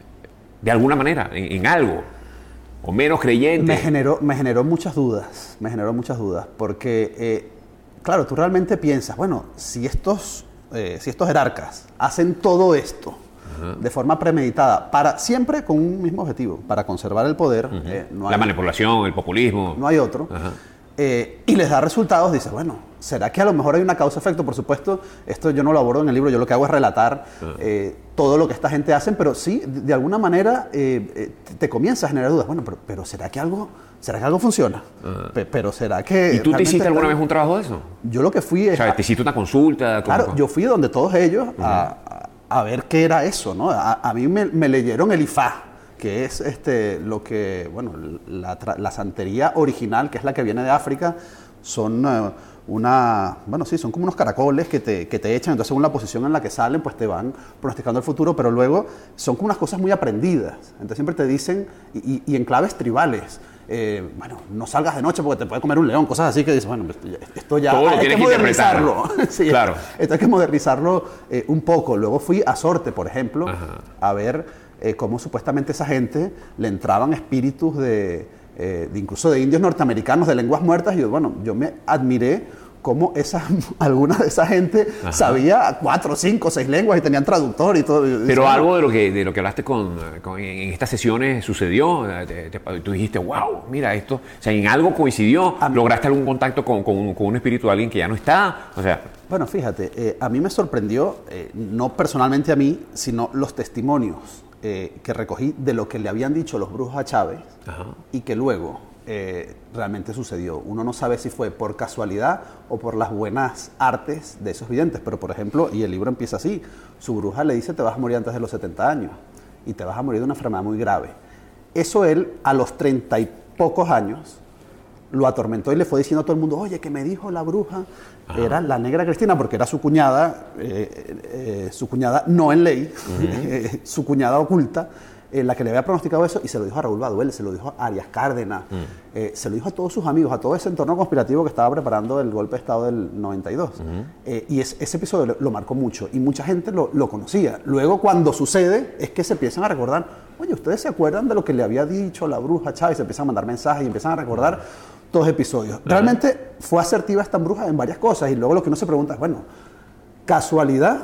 de alguna manera, en, en algo? ¿O menos creyente? Me generó, me generó muchas dudas, me generó muchas dudas, porque, eh, claro, tú realmente piensas, bueno, si estos, eh, si estos jerarcas hacen todo esto uh-huh. de forma premeditada, para, siempre con un mismo objetivo, para conservar el poder. Uh-huh. eh, no hay, La manipulación, el populismo. No hay otro. Uh-huh. eh, y les da resultados, dices, bueno, ¿será que a lo mejor hay una causa-efecto? Por supuesto, esto yo no lo abordo en el libro, yo lo que hago es relatar uh-huh. eh, todo lo que esta gente hace, pero sí, de, de alguna manera eh, eh, te, te comienza a generar dudas. Bueno, pero, pero ¿será que algo, será que algo funciona? Uh-huh. Pe, pero ¿será que... ¿Y tú te hiciste alguna vez un trabajo de eso? Yo lo que fui es... O sea, ¿te hiciste una consulta? Claro, ¿Cómo? yo fui donde todos ellos uh-huh. a, a, a ver qué era eso, ¿no? A, a mí me, me leyeron el I F A, que es este, lo que, bueno, la, la santería original, que es la que viene de África, son uh, una, bueno, sí, son como unos caracoles que te, que te echan, entonces según la posición en la que salen, pues te van pronosticando el futuro, pero luego son como unas cosas muy aprendidas, entonces siempre te dicen, y, y en claves tribales, eh, bueno, no salgas de noche porque te puede comer un león, cosas así que dices, bueno, esto ya Todo hay que que modernizarlo. Sí, claro. Esto hay que modernizarlo eh, un poco. Luego fui a Sorte, por ejemplo, Ajá. a ver eh, cómo supuestamente esa gente le entraban espíritus de, eh, de incluso de indios norteamericanos, de lenguas muertas, y yo, bueno, yo me admiré cómo esa, alguna de esa gente Ajá. sabía cuatro, cinco, seis lenguas y tenían traductor y todo. Pero y, algo de lo que de lo que hablaste con, con en estas sesiones sucedió, te, te, tú dijiste, wow, mira esto, o sea, en algo coincidió, a lograste algún contacto con, con, con un espíritu de alguien que ya no está, o sea. Bueno, fíjate, eh, a mí me sorprendió, eh, no personalmente a mí, sino los testimonios eh, que recogí de lo que le habían dicho los brujos a Chávez Ajá. y que luego Eh, realmente sucedió. Uno no sabe si fue por casualidad o por las buenas artes de esos videntes, pero por ejemplo, y el libro empieza así, su bruja le dice te vas a morir antes de los setenta años y te vas a morir de una enfermedad muy grave. Eso él a los treinta y pocos años lo atormentó y le fue diciendo a todo el mundo, oye, que me dijo la bruja, Ajá. era la negra Cristina, porque era su cuñada, eh, eh, su cuñada no en ley, uh-huh. eh, su cuñada oculta, Eh, la que le había pronosticado eso, y se lo dijo a Raúl Baduel, se lo dijo a Arias Cárdenas, mm. eh, se lo dijo a todos sus amigos, a todo ese entorno conspirativo que estaba preparando el golpe de Estado del noventa y dos. Mm. Eh, y es, ese episodio lo, lo marcó mucho, y mucha gente lo, lo conocía. Luego, cuando sucede, es que se empiezan a recordar, oye, ¿ustedes se acuerdan de lo que le había dicho la bruja Chávez? Se empiezan a mandar mensajes y empiezan a recordar todos los episodios. Mm. Realmente fue asertiva esta bruja en varias cosas, y luego lo que uno se pregunta es, bueno, ¿casualidad?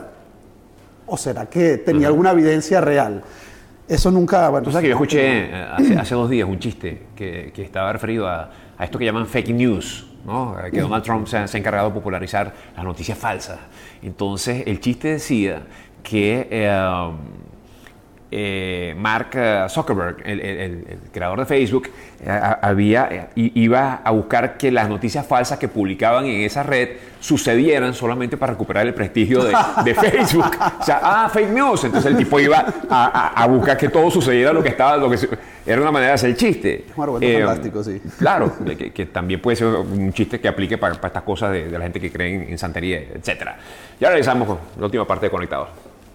¿O será que tenía mm. alguna evidencia real? Eso nunca... Bueno, tú sabes que yo escuché eh, hace, hace dos días un chiste que, que estaba referido a, a esto que llaman fake news, ¿no? Que Donald Trump se ha, se ha encargado de popularizar las noticias falsas. Entonces, el chiste decía que eh, eh, Mark Zuckerberg, el, el, el creador de Facebook, eh, había, eh, iba a buscar que las noticias falsas que publicaban en esa red sucedieran solamente para recuperar el prestigio de, de Facebook. O sea, ah, fake news. Entonces el tipo iba a, a, a buscar que todo sucediera lo que estaba, lo que se, era una manera de hacer el chiste. Bueno, bueno, eh, fantástico, sí. Claro, que, que también puede ser un chiste que aplique para, para estas cosas de, de la gente que cree en, en santería, etcétera. Ya regresamos con la última parte de Conectados.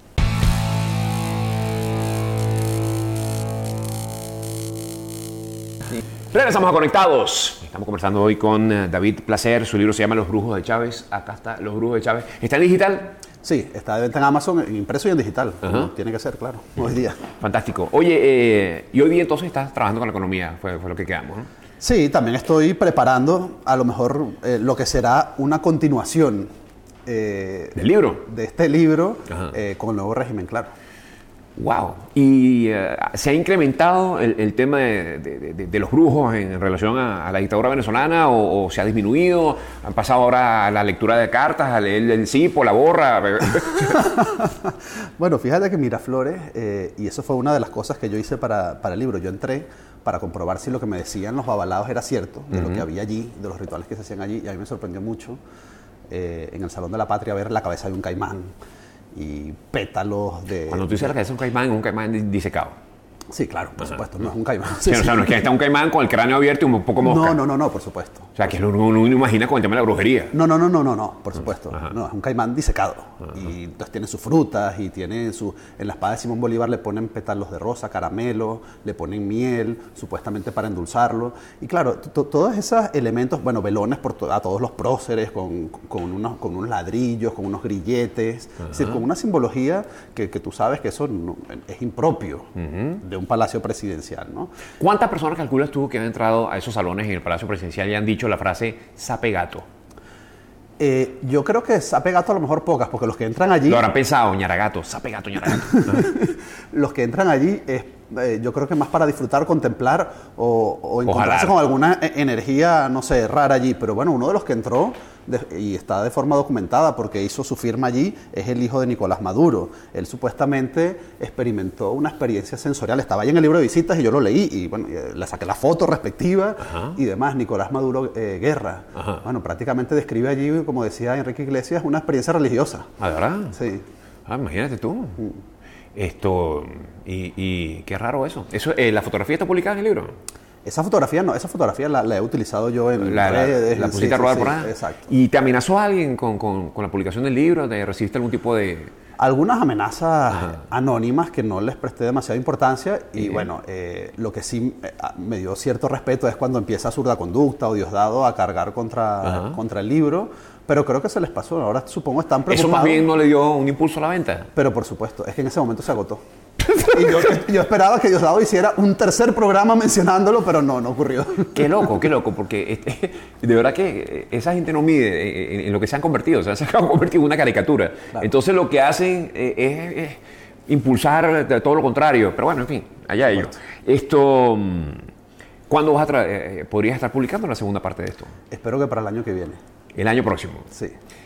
Regresamos a Conectados. Estamos conversando hoy con David Placer. Su libro se llama Los Brujos de Chávez. Acá está, Los Brujos de Chávez. ¿Está en digital? Sí, está de venta en Amazon, en impreso y en digital. Uh-huh. Tiene que ser, claro, hoy día. Fantástico. Oye, eh, y hoy día entonces estás trabajando con la economía, fue, fue lo que quedamos, ¿no? Sí, también estoy preparando a lo mejor eh, lo que será una continuación eh, ¿del libro? De este libro uh-huh. eh, con el nuevo régimen, claro. Wow. ¿Y uh, se ha incrementado el, el tema de, de, de, de los brujos en relación a, a la dictadura venezolana o, o se ha disminuido? ¿Han pasado ahora a la lectura de cartas, a leer el cipo, la borra? Bueno, fíjate que Miraflores, eh, y eso fue una de las cosas que yo hice para, para el libro, yo entré para comprobar si lo que me decían los babalaos era cierto, de uh-huh. lo que había allí, de los rituales que se hacían allí, y a mí me sorprendió mucho eh, en el Salón de la Patria ver la cabeza de un caimán y pétalos de... Cuando tú dices la cabeza de un caimán, un caimán disecado. Sí, claro, por supuesto, no es un caimán. Sí, o sea, no es que está un caimán con el cráneo abierto y un poco mosca. No, no, no, no, por supuesto. O sea, que uno, uno imagina con el tema de la brujería. No, no, no, no, no, no, por supuesto. Ajá. No, es un caimán disecado. Ajá. Y entonces tiene sus frutas y tiene su... En la espada de Simón Bolívar le ponen pétalos de rosa, caramelo, le ponen miel, supuestamente para endulzarlo. Y claro, todos esos elementos, bueno, velones por to a todos los próceres, con, con, unos, con unos ladrillos, con unos grilletes, es decir, con una simbología que, que tú sabes que eso no, es impropio uh-huh. de un palacio presidencial, ¿no? ¿Cuántas personas calculas tú que han entrado a esos salones en el Palacio Presidencial y han dicho la frase sape gato? Eh, yo creo que sape gato a lo mejor pocas, porque los que entran allí... Lo habrán pensado, ñaragato, sape gato, ñaragato. Los que entran allí es, eh, yo creo que más para disfrutar, contemplar o, o encontrarse con alguna energía, no sé, rara allí. Pero bueno, uno de los que entró de, y está de forma documentada porque hizo su firma allí es el hijo de Nicolás Maduro. Él supuestamente experimentó una experiencia sensorial. Estaba ahí en el libro de visitas y yo lo leí y bueno, le saqué la foto respectiva. Ajá. Y demás. Nicolás Maduro eh, Guerra. Ajá. Bueno, prácticamente describe allí, como decía Enrique Iglesias, una experiencia religiosa. ¿Ah, de verdad? Sí. Ah, imagínate tú. Mm. Esto, y, y qué raro eso. eso eh, ¿La fotografía está publicada en el libro? Esa fotografía no, esa fotografía la, la he utilizado yo en la, redes. La, la pusiste a rodar sí, por sí, ahí. Exacto. ¿Y te amenazó alguien con, con, con la publicación del libro? ¿Te recibiste algún tipo de...? Algunas amenazas Ajá. anónimas que no les presté demasiada importancia y Bien. bueno, eh, lo que sí eh, me dio cierto respeto es cuando empieza Zurda Conducta o Diosdado a cargar contra, contra el libro, pero creo que se les pasó, ahora supongo están preocupados. ¿Eso más bien no le dio un impulso a la venta? Pero por supuesto, es que en ese momento se agotó. Y yo, yo esperaba que Diosdado hiciera un tercer programa mencionándolo, pero no, no ocurrió. Qué loco, qué loco, porque este, de verdad que esa gente no mide en, en lo que se han convertido, o sea, se han convertido en una caricatura. Claro. Entonces lo que hacen es, es, es impulsar todo lo contrario, pero bueno, en fin, allá ellos. Esto, ¿cuándo vas a eh, podrías estar publicando la segunda parte de esto? Espero que para el año que viene. El año próximo. Sí.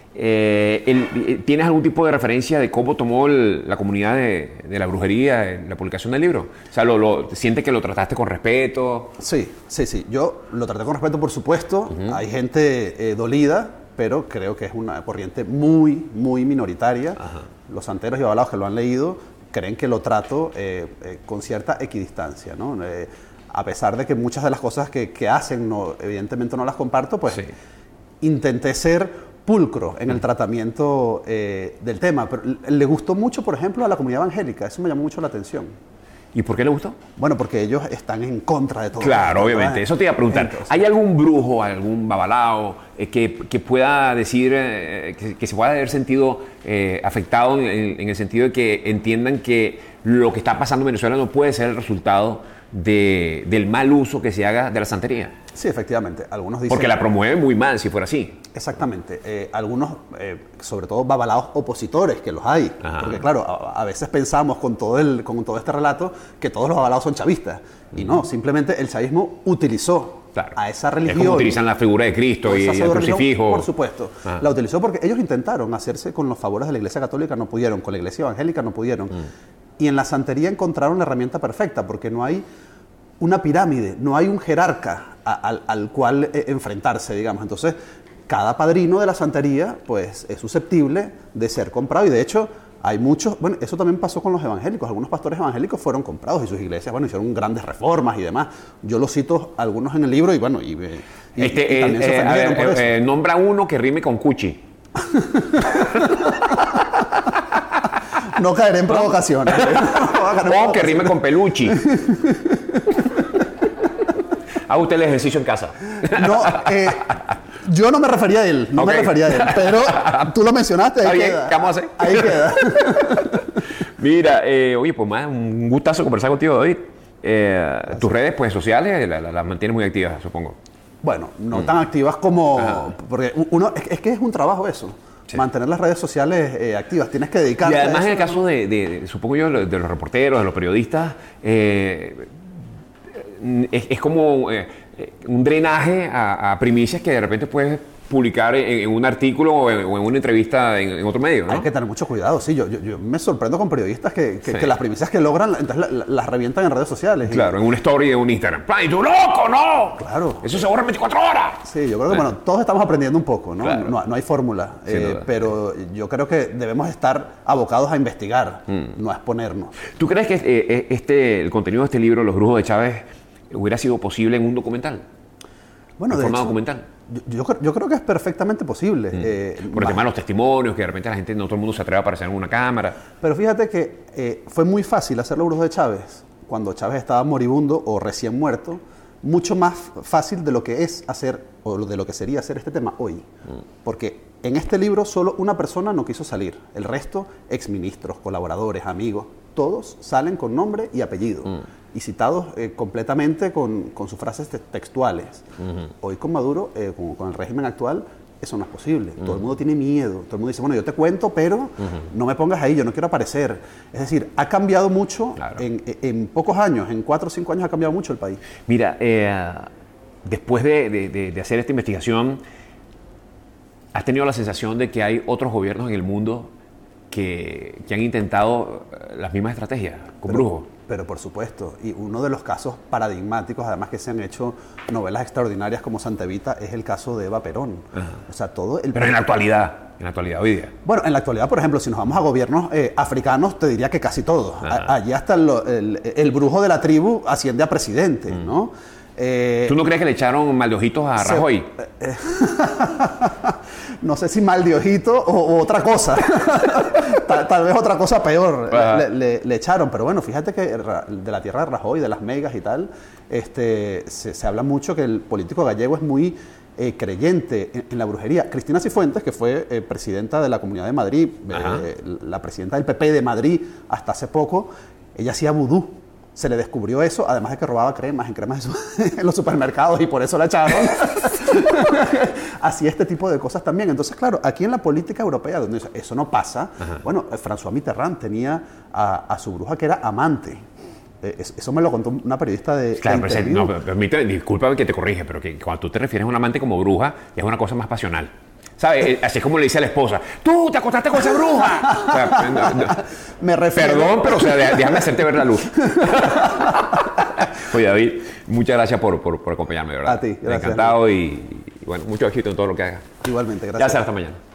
Eh, el, ¿Tienes algún tipo de referencia de cómo tomó el, la comunidad de, de la brujería en la publicación del libro? O sea, lo, lo, ¿sientes que lo trataste con respeto? Sí, sí, sí. Yo lo traté con respeto, por supuesto. Uh-huh. Hay gente eh, dolida, pero creo que es una corriente muy, muy minoritaria. Uh-huh. Los santeros y babalaos que lo han leído creen que lo trato eh, eh, con cierta equidistancia, ¿no? Eh, a pesar de que muchas de las cosas que, que hacen, no, evidentemente no las comparto, pues sí. intenté ser pulcro en el tratamiento eh, del tema, pero le gustó mucho, por ejemplo, a la comunidad evangélica, eso me llamó mucho la atención. ¿Y por qué le gustó? Bueno, porque ellos están en contra de todo. Claro, todo, obviamente, ¿eh? Eso te iba a preguntar. Entonces, ¿hay algún brujo, algún babalao eh, que, que pueda decir, eh, que, que se pueda haber sentido eh, afectado en, en el sentido de que entiendan que lo que está pasando en Venezuela no puede ser el resultado de, del mal uso que se haga de la santería? Sí, efectivamente. Algunos dicen... Porque la promueven muy mal si fuera así. Exactamente. Eh, algunos, eh, sobre todo babalaos opositores, que los hay. Ajá. Porque claro, a, a veces pensamos con todo, el, con todo este relato que todos los babalaos son chavistas. Uh-huh. Y no, simplemente el chavismo utilizó claro. a esa religión. Es como utilizan la figura de Cristo y el crucifijo. Por supuesto. Ajá. La utilizó porque ellos intentaron hacerse con los favores de la Iglesia Católica, no pudieron. Con la Iglesia Evangélica no pudieron. Uh-huh. Y en la santería encontraron la herramienta perfecta, porque no hay una pirámide, no hay un jerarca a, al, al cual eh, enfrentarse, digamos. Entonces, cada padrino de la santería, pues, es susceptible de ser comprado. Y de hecho, hay muchos... Bueno, eso también pasó con los evangélicos. Algunos pastores evangélicos fueron comprados y sus iglesias, bueno, hicieron grandes reformas y demás. Yo los cito algunos en el libro y, bueno, y, y, este, y también eh, se ofendieron eh, por eh, eso. Eh, nombra uno que rime con cuchi. No caeré en provocaciones. O que rime con peluchi. Haga usted el ejercicio en casa. No, eh, yo no me refería a él, no okay. me refería a él, pero tú lo mencionaste, ahí Está queda. Bien, ¿qué vamos a hacer? Ahí queda. Mira, eh, oye, pues más un gustazo conversar contigo, David. Eh, tus redes pues, sociales las la, la mantienes muy activas, supongo. Bueno, no mm. tan activas como... Ajá. Porque uno, es, es que es un trabajo eso. Sí. Mantener las redes sociales eh, activas, tienes que dedicarte a eso. Y además a eso, en el caso ¿no? de, de, de, supongo yo, de los reporteros, de los periodistas, eh, es, es como eh, un drenaje a, a primicias que de repente puedes publicar en, en un artículo o en, o en una entrevista en, en otro medio, ¿no? Hay que tener mucho cuidado, sí. Yo, yo, yo me sorprendo con periodistas que, que, Sí. que las primicias que logran, entonces la- la- las revientan en redes sociales. y- Claro, en una story de un Instagram. ¡Ay, tú loco, no! Claro. Eso se borra en veinticuatro horas. Sí, yo creo que bueno, todos estamos aprendiendo un poco, ¿no? Claro. No, no hay fórmula, Sin eh, duda. pero yo creo que debemos estar abocados a investigar, Mm. no a exponernos. ¿Tú crees que eh, este, el contenido de este libro, Los Brujos de Chávez, hubiera sido posible en un documental? Bueno, ¿En de forma hecho, documental? Yo, yo cre- yo creo que es perfectamente posible. eh, Por el más- tema de los testimonios, que de repente la gente, no todo el mundo se atreve a aparecer en una cámara. Pero fíjate que eh, fue muy fácil hacer los brujos de Chávez cuando Chávez estaba moribundo o recién muerto, mucho más fácil de lo que es hacer o de lo que sería hacer este tema hoy. Porque en este libro solo una persona no quiso salir, el resto, exministros, colaboradores, amigos, todos salen con nombre y apellido y citados eh, completamente con, con sus frases te- textuales. Hoy con Maduro, eh, con, con el régimen actual, eso no es posible. Todo el mundo tiene miedo. Todo el mundo dice, bueno, yo te cuento, pero no me pongas ahí, yo no quiero aparecer. Es decir, ha cambiado mucho Claro. en, en pocos años, en cuatro o cinco años ha cambiado mucho el país. Mira, eh, después de, de- de- de hacer esta investigación, ¿has tenido la sensación de que hay otros gobiernos en el mundo que, que han intentado eh, las mismas estrategias con Pero- brujos? Pero por supuesto, y uno de los casos paradigmáticos, además que se han hecho novelas extraordinarias como Santa Evita, es el caso de Eva Perón. O sea, todo el... Pero en la actualidad, en la actualidad hoy día. Bueno, en la actualidad, por ejemplo, si nos vamos a gobiernos eh, africanos, te diría que casi todos. A- allí hasta lo- el, el brujo de la tribu asciende a presidente, ¿no? Eh, ¿Tú no crees que le echaron mal de ojitos a se- Rajoy? no sé si mal de ojito o, o otra cosa. tal, tal vez otra cosa peor Ajá. le, le- le echaron. Pero bueno, fíjate que Ra- de la tierra de Rajoy, de las megas y tal, este, se, se habla mucho que el político gallego es muy eh, creyente en, en la brujería. Cristina Cifuentes, que fue eh, presidenta de la Comunidad de Madrid, Ajá. eh, la presidenta del P P de Madrid hasta hace poco, ella hacía vudú. Se le descubrió eso, además de que robaba cremas en cremas de su- en los supermercados y por eso la echaron. Hacía este tipo de cosas también. Entonces, claro, aquí en la política europea, donde eso no pasa, bueno, eh, François Mitterrand tenía a, a su bruja que era amante. Eh, es- eso me lo contó una periodista de, Claro, de pero, ese- Interview. no, pero permíteme, discúlpame que te corrige, pero que cuando tú te refieres a un amante como bruja, es una cosa más pasional. ¿Sabes? Eh, Así es como le dice a la esposa, ¡tú te acostaste con esa bruja! O sea, no, no. Me refiero... Perdón, pero o sea, de- déjame hacerte ver la luz. Oye, David, muchas gracias por, por, por acompañarme, de ¿verdad? A ti, gracias. Encantado y, y, bueno, mucho éxito en todo lo que hagas. Igualmente, Ya gracias. será hasta mañana.